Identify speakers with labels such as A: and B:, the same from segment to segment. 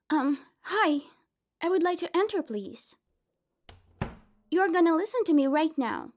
A: Hi. I would like to enter, please. You're gonna listen to me right now.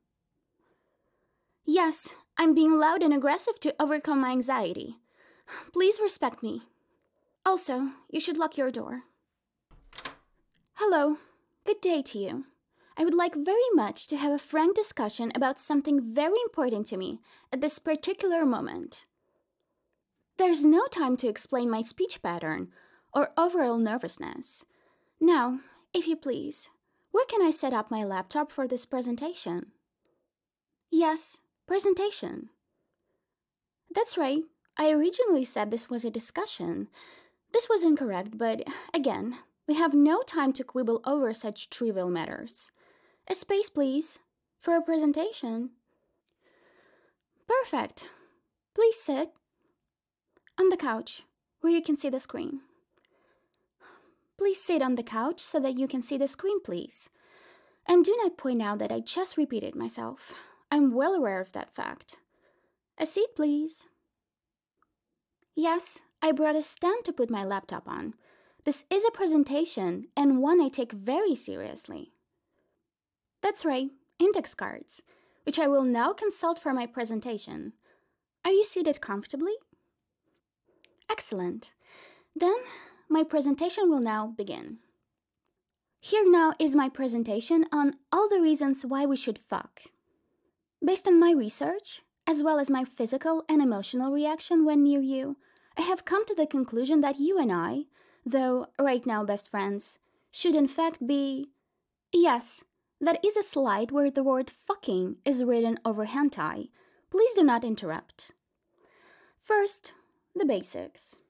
A: Yes, I'm being loud and aggressive to overcome my anxiety. Please respect me. Also, you should lock your door. Hello. Good day to you. I would like very much to have a frank discussion about something very important to me at this particular moment. There's no time to explain my speech pattern or overall nervousness. Now, if you please, where can I set up my laptop for this presentation? Yes, presentation. That's right. I originally said this was a discussion. This was incorrect, but again, we have no time to quibble over such trivial matters. A space, please, for a presentation. Perfect. Please sit on the couch, where you can see the screen. Please sit on the couch so that you can see the screen, please. And do not point out that I just repeated myself. I'm well aware of that fact. A seat, please. Yes, I brought a stand to put my laptop on. This is a presentation, and one I take very seriously. That's right, index cards, which I will now consult for my presentation. Are you seated comfortably? Excellent. Then, my presentation will now begin. Here now is my presentation on all the reasons why we should fuck. Based on my research, as well as my physical and emotional reaction when near you, I have come to the conclusion that you and I, though right now best friends, should in fact be... Yes, that is a slide where the word fucking is written over hentai. Please do not interrupt. First, the basics.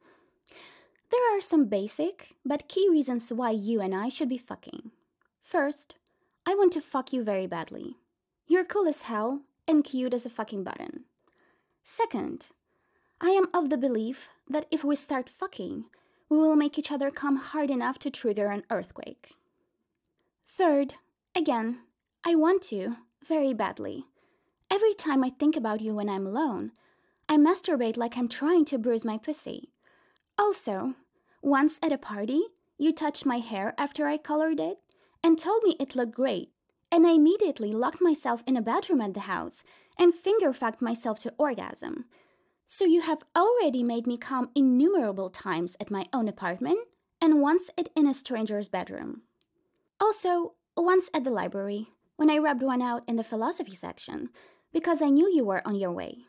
A: There are some basic but key reasons why you and I should be fucking. First, I want to fuck you very badly. You're cool as hell and cute as a fucking button. Second, I am of the belief that if we start fucking, we will make each other come hard enough to trigger an earthquake. Third, again, I want to, very badly. Every time I think about you when I'm alone, I masturbate like I'm trying to bruise my pussy. Also, once at a party, you touched my hair after I colored it and told me it looked great, and I immediately locked myself in a bedroom at the house and finger-fucked myself to orgasm. So you have already made me come innumerable times at my own apartment and once in a stranger's bedroom. Also, once at the library, when I rubbed one out in the philosophy section, because I knew you were on your way.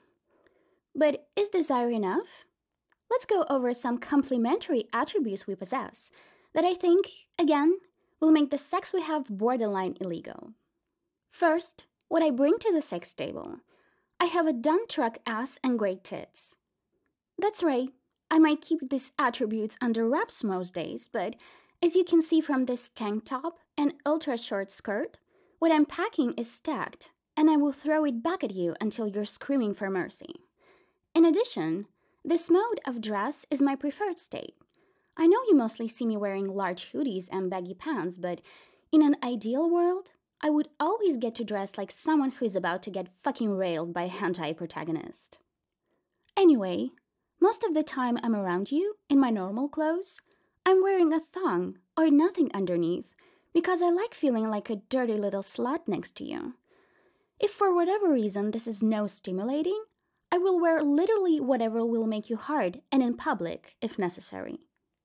A: But is desire enough? Let's go over some complementary attributes we possess that I think, again, will make the sex we have borderline illegal. First, what I bring to the sex table. I have a dump truck ass and great tits. That's right, I might keep these attributes under wraps most days, but as you can see from this tank top and ultra-short skirt, what I'm packing is stacked, and I will throw it back at you until you're screaming for mercy. In addition, this mode of dress is my preferred state. I know you mostly see me wearing large hoodies and baggy pants, but in an ideal world, I would always get to dress like someone who is about to get fucking railed by a hentai protagonist. Anyway, most of the time I'm around you, in my normal clothes, I'm wearing a thong or nothing underneath because I like feeling like a dirty little slut next to you. If for whatever reason this is no stimulating, I will wear literally whatever will make you hard and in public if necessary.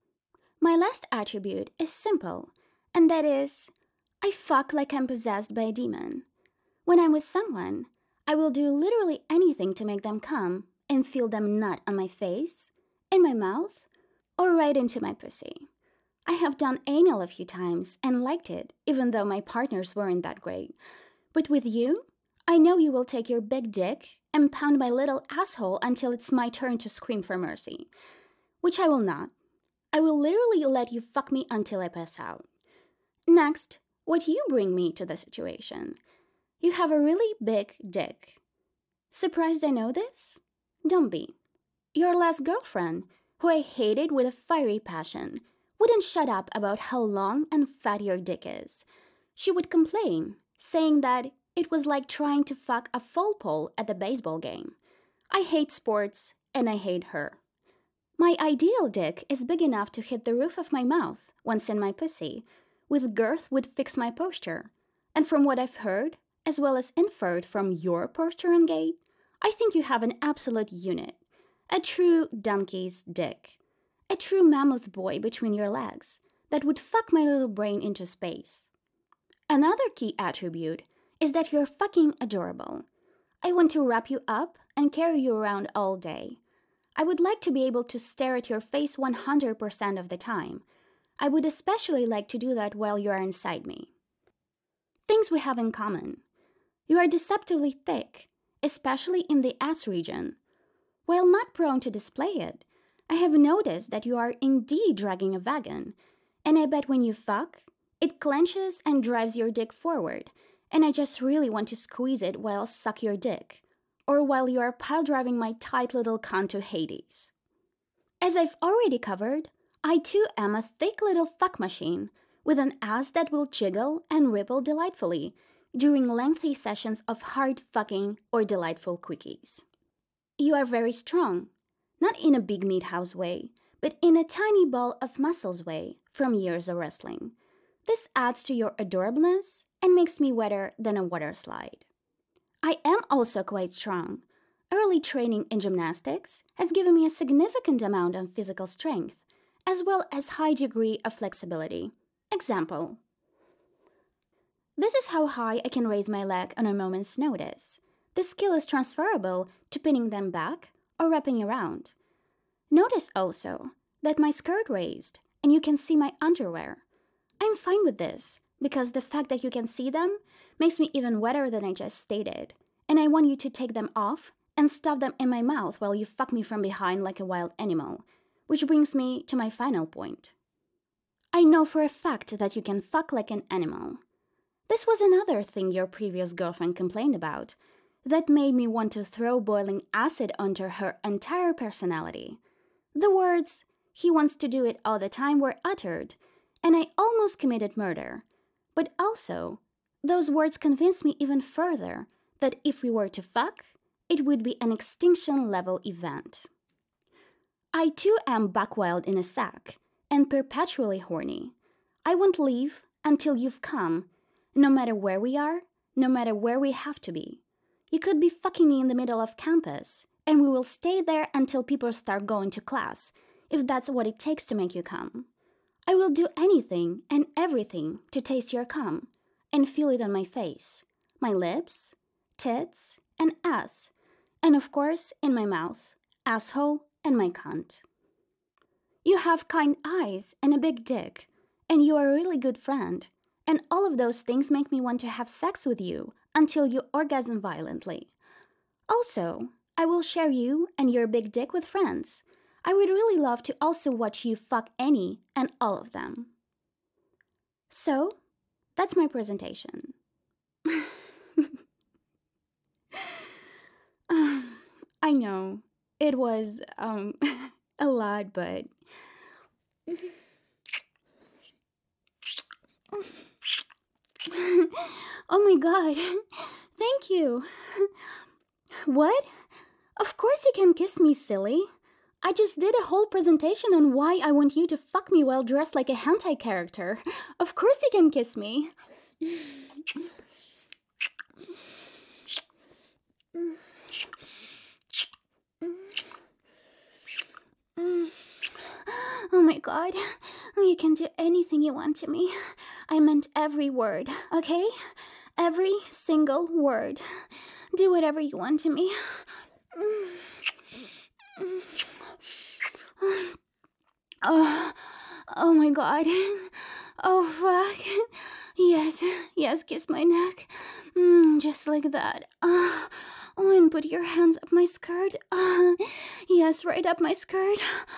A: My last attribute is simple, and that is, I fuck like I'm possessed by a demon. When I'm with someone, I will do literally anything to make them come and feel them nut on my face, in my mouth, or right into my pussy. I have done anal a few times and liked it, even though my partners weren't that great. But with you, I know you will take your big dick and pound my little asshole until it's my turn to scream for mercy. Which I will not. I will literally let you fuck me until I pass out. Next, what you bring me to the situation. You have a really big dick. Surprised I know this? Don't be. Your last girlfriend, who I hated with a fiery passion, wouldn't shut up about how long and fat your dick is. She would complain, saying that it was like trying to fuck a fall pole at the baseball game. I hate sports, and I hate her. My ideal dick is big enough to hit the roof of my mouth once in my pussy, with girth would fix my posture. And from what I've heard, as well as inferred from your posture and gait, I think you have an absolute unit. A true donkey's dick. A true mammoth boy between your legs that would fuck my little brain into space. Another key attribute is that you're fucking adorable. I want to wrap you up and carry you around all day. I would like to be able to stare at your face 100% of the time. I would especially like to do that while you are inside me. Things we have in common. You are deceptively thick, especially in the ass region. While not prone to display it, I have noticed that you are indeed dragging a wagon, and I bet when you fuck, it clenches and drives your dick forward, and I just really want to squeeze it while I suck your dick, or while you are pile-driving my tight little cunt to Hades. As I've already covered, I too am a thick little fuck machine, with an ass that will jiggle and ripple delightfully during lengthy sessions of hard fucking or delightful quickies. You are very strong, not in a big meat house way, but in a tiny ball of muscles way from years of wrestling. This adds to your adorableness and makes me wetter than a water slide. I am also quite strong. Early training in gymnastics has given me a significant amount of physical strength, as well as high degree of flexibility. Example. This is how high I can raise my leg on a moment's notice. This skill is transferable to pinning them back or wrapping around. Notice also that my skirt raised and you can see my underwear. I'm fine with this because the fact that you can see them makes me even wetter than I just stated, and I want you to take them off and stuff them in my mouth while you fuck me from behind like a wild animal, which brings me to my final point. I know for a fact that you can fuck like an animal. This was another thing your previous girlfriend complained about that made me want to throw boiling acid onto her entire personality. The words, "he wants to do it all the time," were uttered, and I almost committed murder. But also, those words convinced me even further that if we were to fuck, it would be an extinction-level event. I too am buck wild in a sack, and perpetually horny. I won't leave until you've come, no matter where we are, no matter where we have to be. You could be fucking me in the middle of campus, and we will stay there until people start going to class, if that's what it takes to make you come. I will do anything and everything to taste your cum and feel it on my face, my lips, tits, and ass, and of course in my mouth, asshole, and my cunt. You have kind eyes and a big dick, and you are a really good friend, and all of those things make me want to have sex with you until you orgasm violently. Also, I will share you and your big dick with friends. I would really love to also watch you fuck any and all of them. So, that's my presentation. I know, it was a lot, but... Oh my god, thank you. What? Of course you can kiss me, silly. I just did a whole presentation on why I want you to fuck me while dressed like a hentai character. Of course you can kiss me. Oh my god, you can do anything you want to me. I meant every word, okay? Every single word. Do whatever you want to me. Oh my god. Oh fuck. Yes, kiss my neck. Just like that. And put your hands up my skirt. Yes, right up my skirt.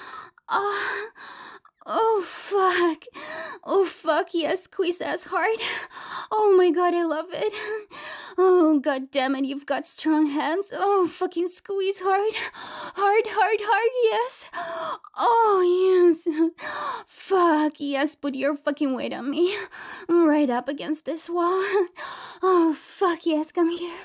A: Oh fuck. Oh fuck, yes, squeeze as hard. Oh my god, I love it. Oh god damn it, you've got strong hands. Oh, fucking squeeze hard. Hard, yes. Oh yes. Fuck, yes, put your fucking weight on me. Right up against this wall. Oh fuck, yes, come here.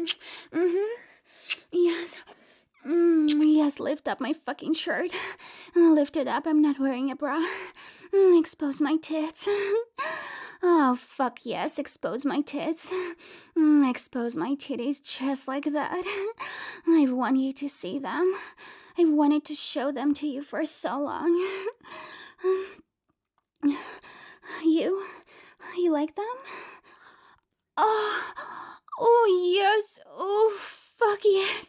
A: Yes. Yes, lift up my fucking shirt. Lift it up, I'm not wearing a bra. Expose my tits. Oh, fuck yes, expose my tits. Expose my titties just like that. I want you to see them. I wanted to show them to you for so long. You like them? Oh yes, oh fuck yes.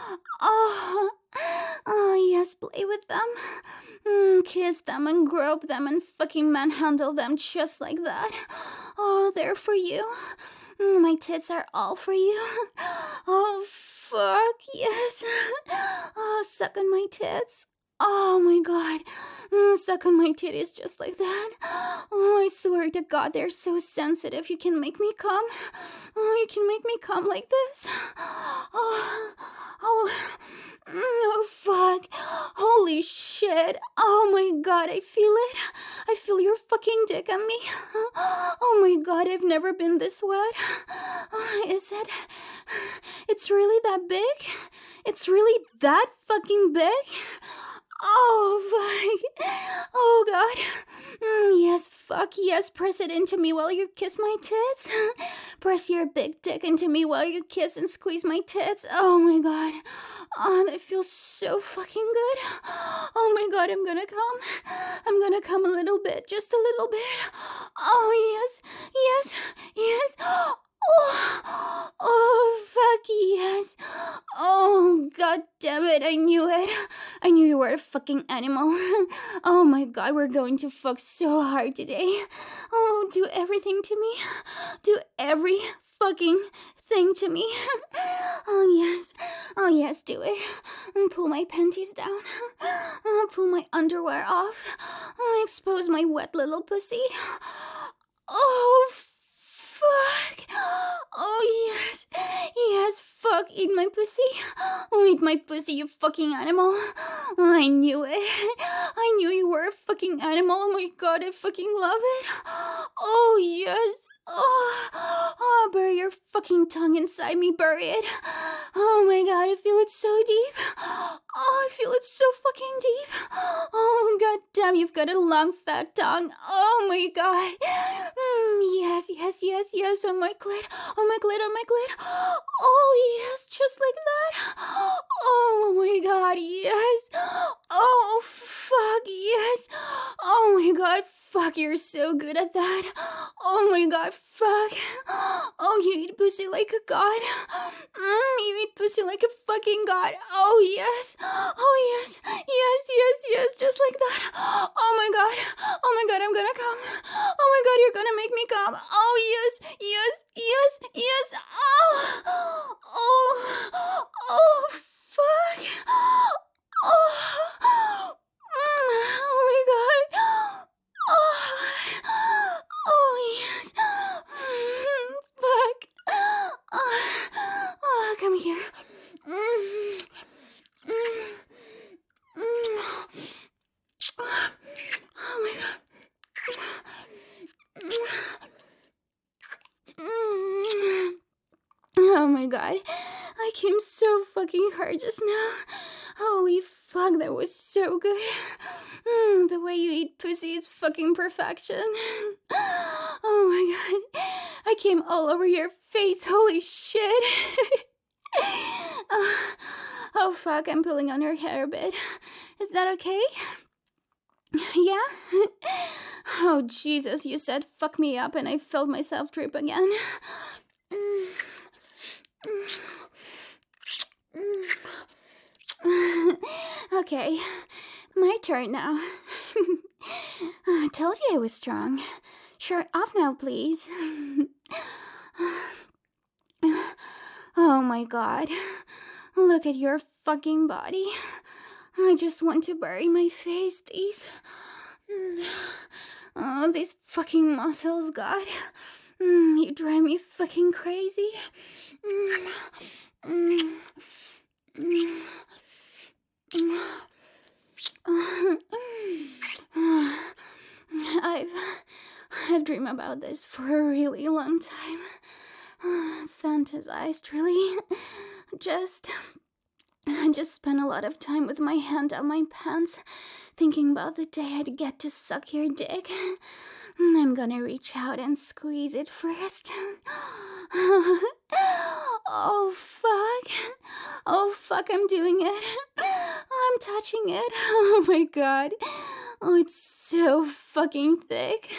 A: Oh yes, play with them. Kiss them and grope them and fucking manhandle them just like that. Oh, they're for you. My tits are all for you. Oh fuck yes. Oh, suck on my tits. Oh my god. Suck on my titties just like that. Oh, I swear to god, they're so sensitive. You can make me come. Oh, you can make me come like this. Oh, fuck. Holy shit. Oh my god, I feel it. I feel your fucking dick on me. Oh my god, I've never been this wet. Is it? It's really that big? It's really that fucking big? Oh, fuck. Oh, God. Yes, fuck, yes. Press it into me while you kiss my tits. Press your big dick into me while you kiss and squeeze my tits. Oh, my God. Oh, that feels so fucking good. Oh, my God, I'm gonna come. I'm gonna come a little bit, just a little bit. Oh, yes, yes, yes. Oh, fuck yes. Oh, god damn it, I knew it. I knew you were a fucking animal. Oh my god, we're going to fuck so hard today. Oh, do everything to me. Do every fucking thing to me. Oh yes, do it. Pull my panties down. Pull my underwear off. Expose my wet little pussy. Oh, fuck. Oh, yes. Yes, fuck. Eat my pussy. Oh, eat my pussy, you fucking animal. Oh, I knew it. I knew you were a fucking animal. Oh my god, I fucking love it. Oh, yes. Oh, bury your fucking tongue inside me. Bury it. Oh my god, I feel it so deep. Oh, I feel it so fucking deep. Oh, god damn, you've got a long, fat tongue. Oh my god. Yes, yes, yes, yes, on my clit. On my clit, on my clit. Oh, yes, just like that. Oh my god, yes. Oh, fuck, yes. Oh my god, fuck, you're so good at that. Oh my god, fuck. Oh, you eat pussy like a god. You eat pussy like a fucking god. Oh, yes. Oh, yes. Yes, yes, yes, just like that. Oh my god. Oh my god, I'm gonna come. Oh my god, you're gonna make me come. Oh, yes, yes, yes, yes. Oh, oh, oh, fuck. Oh, oh my god. Oh, yes. Fuck. Oh, come here. Oh my god. Oh my god. I came so fucking hard just now. Holy fuck, that was so good. The way you eat pussy is fucking perfection. Oh my god. I came all over your face. Holy shit. Oh fuck, I'm pulling on your hair a bit. Is that okay? Yeah? Oh Jesus, you said fuck me up and I felt myself drip again. Okay, my turn now. I told you I was strong. Shirt off now, please. Oh my god. Look at your fucking body. I just want to bury my face. These fucking muscles, god. You drive me fucking crazy. I've dreamed about this for a really long time. fantasized, really. I just spent a lot of time with my hand down my pants, thinking about the day I'd get to suck your dick. I'm gonna reach out and squeeze it first. Oh fuck. Oh fuck, I'm doing it. I'm touching it. Oh my god. Oh, it's so fucking thick.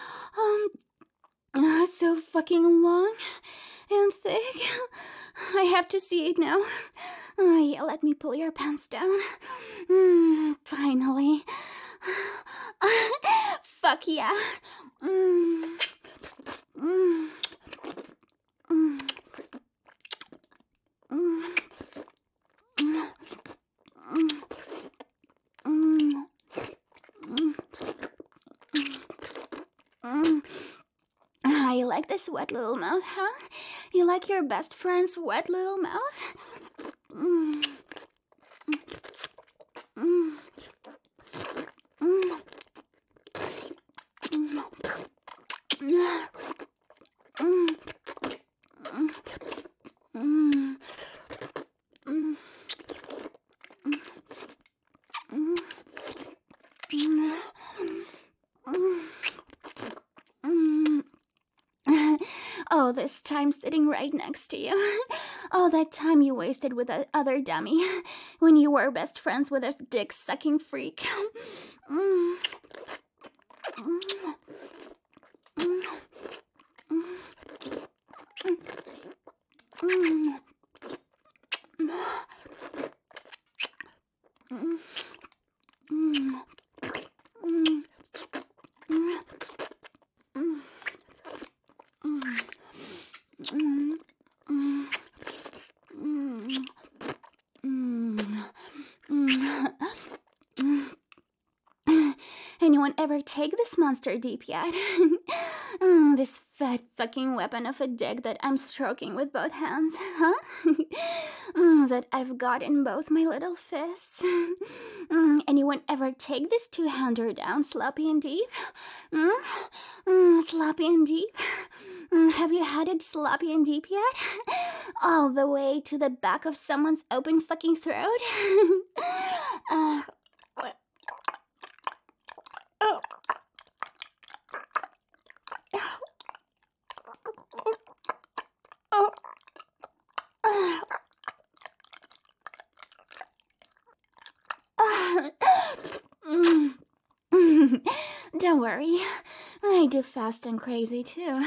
A: So fucking long and thick. I have to see it now. Yeah, let me pull your pants down. Finally. Fuck yeah. You like this wet little mouth, huh? You like your best friend's wet little mouth? Oh, this time sitting right next to you. Oh, that time you wasted with that other dummy when you were best friends with a dick-sucking freak. Anyone ever take this monster deep yet? This fat fucking weapon of a dick that I'm stroking with both hands, huh? That I've got in both my little fists. Anyone ever take this two-hander down sloppy and deep? Sloppy and deep? Have you had it sloppy and deep yet? All the way to the back of someone's open fucking throat? Don't worry, I do fast and crazy too.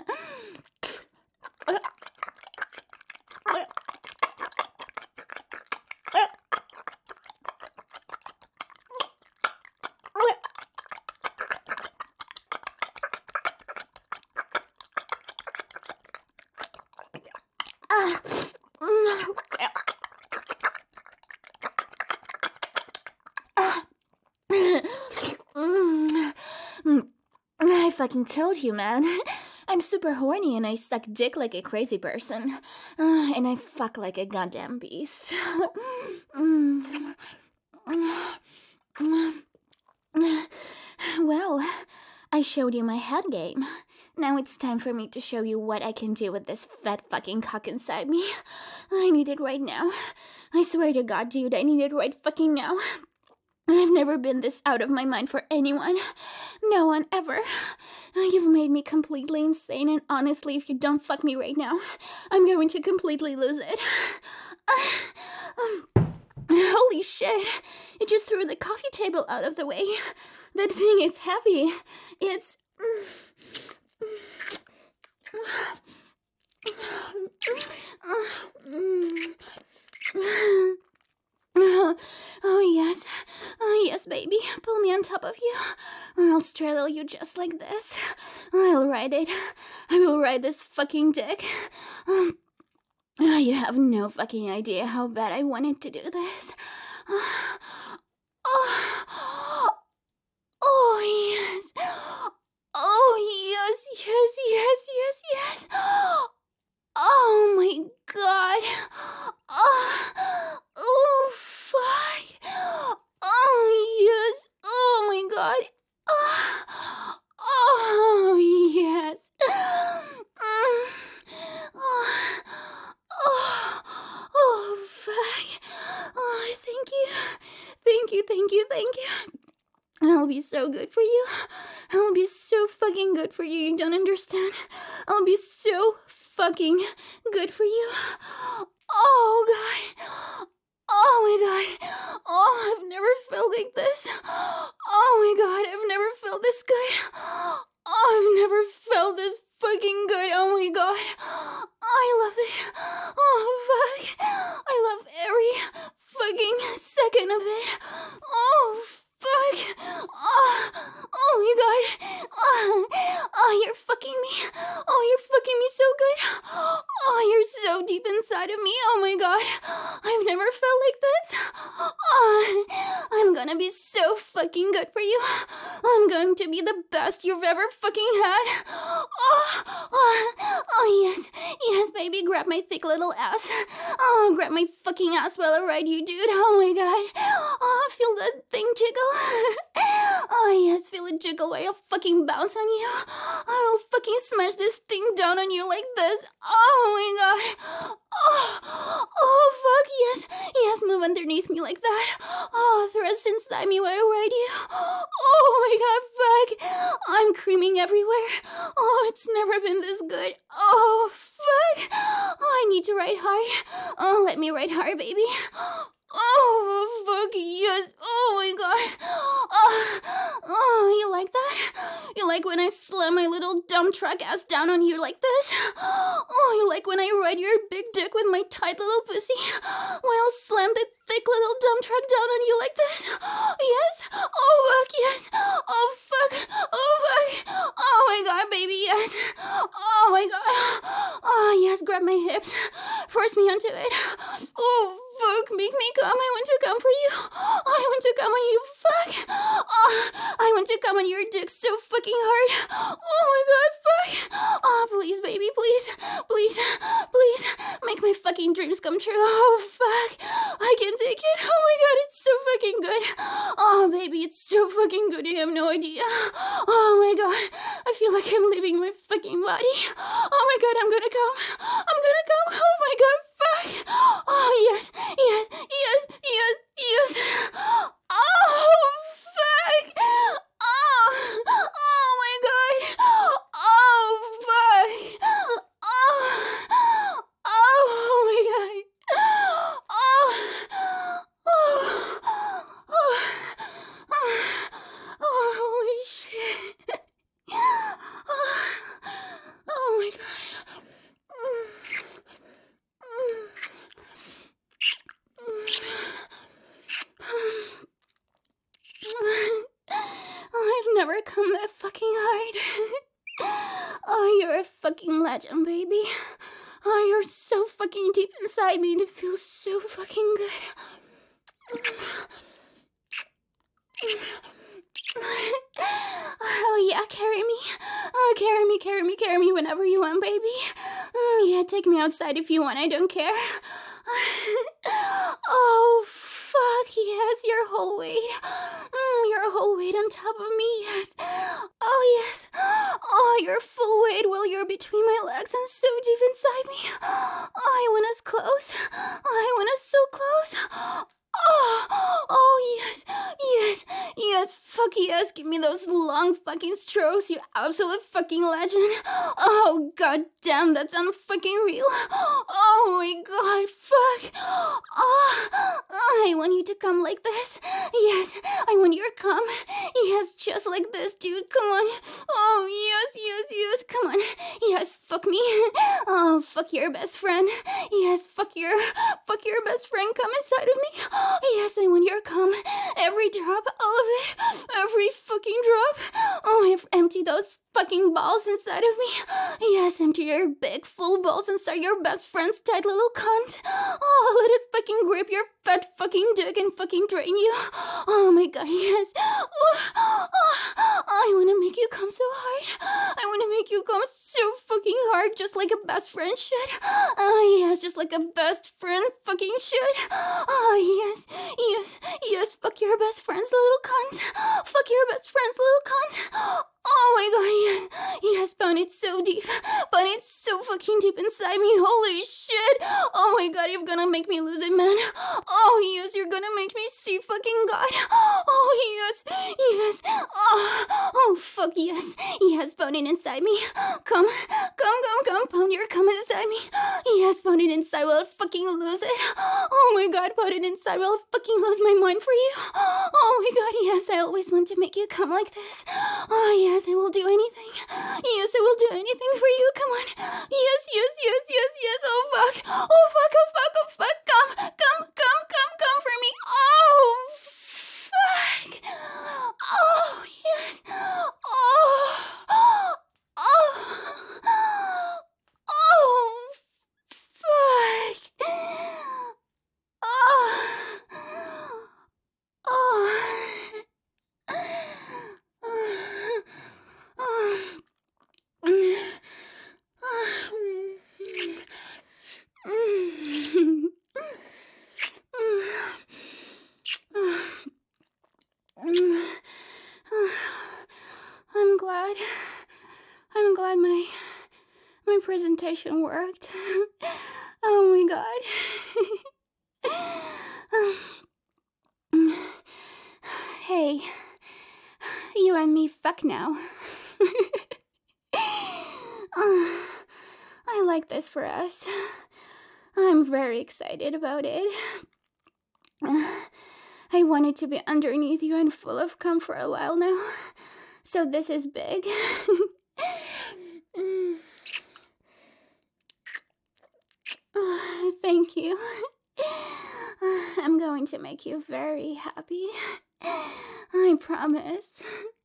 A: I fucking told you, man. I'm super horny and I suck dick like a crazy person. And I fuck like a goddamn beast. Well, I showed you my head game. Now it's time for me to show you what I can do with this fat fucking cock inside me. I need it right now. I swear to God, dude, I need it right fucking now. I've never been this out of my mind for anyone. No one ever. You've made me completely insane, and honestly, if you don't fuck me right now, I'm going to completely lose it. Holy shit. It just threw the coffee table out of the way. That thing is heavy. It's... Oh yes, baby, pull me on top of you. I'll straddle you just like this. I'll ride it. I will ride this fucking dick. You have no fucking idea how bad I wanted to do this. Oh yes. Oh yes, yes, yes, yes, yes. Oh my god. Oh fuck. Oh yes. Oh my god. Oh yes. so good for you. I'll be so fucking good for you. You don't understand. I'll be so fucking good for you. Oh, God. Oh, my God. Oh, I've never felt like this. Oh, my God. I've never felt this good. Oh, I've never felt this fucking good. Oh, my God. I love it. Oh, fuck. I love every fucking second of it. Oh, fuck. Oh my God. Oh, you're fucking me. Oh, you're fucking me so good. Oh, you're so deep inside of me. Oh my God. I've never felt like this. Oh, I'm gonna be so fucking good for you. I'm going to be the best you've ever fucking had. Oh, yes. Yes, baby, grab my thick little ass. Oh, grab my fucking ass while I ride you, dude. Oh my God. Oh, feel that thing jiggle. Oh, yes, feel it jiggle while I fucking bounce on you. I will fucking smash this thing down on you like this. Oh my God. Oh, fuck, yes. Yes, move underneath me like that. Oh, thrust inside me while I ride you. Oh my God, fuck. I'm creaming everywhere. Oh, it's never been this good. Oh, fuck. Oh, I need to ride hard. Oh, let me ride hard, baby. Oh, fuck, yes. Oh my God. Oh, you like that? You like when I slam my little dumb truck ass down on you like this? Oh, you like when I ride your big dick with my tight little pussy while I'll slam the thick little dumb truck down on you like this? Yes? Oh, fuck, yes. Oh, fuck. Oh, fuck. Oh my God, baby, yes. Oh my God. Oh, yes, grab my hips. Force me onto it. Oh, fuck, make me come. I want to come for you. I want to come on you. Fuck. Oh, I want to come on your dick so fucking hard. Oh my God, fuck. Oh, please, baby, please. Please, please. Make my fucking dreams come true. Oh, fuck. I can't take it. Oh my God, it's so fucking good. Oh, baby, it's so fucking good. You have no idea. Oh my God. I feel like I'm leaving my fucking body. Oh my God, I'm gonna come. I'm gonna come. Oh my God, fuck. Oh, yes, yes, yes, yes, yes. Oh, fuck. Oh, oh my God. Oh, fuck. Oh my God. Holy shit. Oh my God. I've never come that fucking hard. Oh, you're a fucking legend, baby. Oh, you're so fucking deep inside me and it feels so fucking good. Oh yeah, carry me. Oh, carry me whenever you want, baby. Yeah, take me outside if you want, I don't care. Oh, fuck, yes, your whole weight. Your whole weight on top of me, yes. Oh, yes. Oh, your full weight while you're between my legs and so deep inside me. Oh, I want us close. I want us so close. Oh, yes, yes, yes, fuck yes, give me those long fucking strokes, you absolute fucking legend. Oh, god damn, that's unfucking real. Oh my god, fuck. Oh, I want you to come like this. Yes, I want you to come. Yes, just like this, dude, come on. Oh, yes, yes, yes, come on. Yes, fuck me. Oh, fuck your best friend. Yes, fuck your best friend, come inside of me. Yes, I want your cum. Every drop, all of it. Every fucking drop. Oh, I've emptied those fucking balls inside of me. Yes, empty your big full balls inside your best friend's tight little cunt. Oh, let it fucking grip your fat fucking dick and fucking drain you. Oh my god, yes. I wanna make you come so hard. I wanna make you come so fucking hard, just like a best friend should. Oh yes, just like a best friend fucking should. Oh yes, yes, yes, fuck your best friend's little cunt. Fuck your best friend's little cunt. Oh my god, yes, yes, Bone, it's so deep. Bone, it's so fucking fucking deep inside me. Holy shit. Oh my god, you're gonna make me lose it, man. Oh yes, you're gonna make me see fucking God. Oh yes, yes. Oh fuck yes. Yes, pounding inside me. Come, pound your cum inside me. Yes, pound it inside while I fucking lose it. Oh my god, pound it inside while I fucking lose my mind for you. Oh my god, yes, I always want to make you come like this. Oh yes, I will do anything. Yes, I will do anything for you. Come on. Yes, yes, yes, yes, yes. Oh fuck. Oh fuck, oh fuck, oh fuck. Come for me. Oh fuck. Oh yes. Oh. Oh. Oh fuck. Oh. Oh. I'm glad my presentation worked. Oh my god. Hey, you and me fuck now. I like this for us. I'm very excited about it. I wanted to be underneath you and full of cum for a while now. So this is big. Thank you. I'm going to make you very happy. I promise.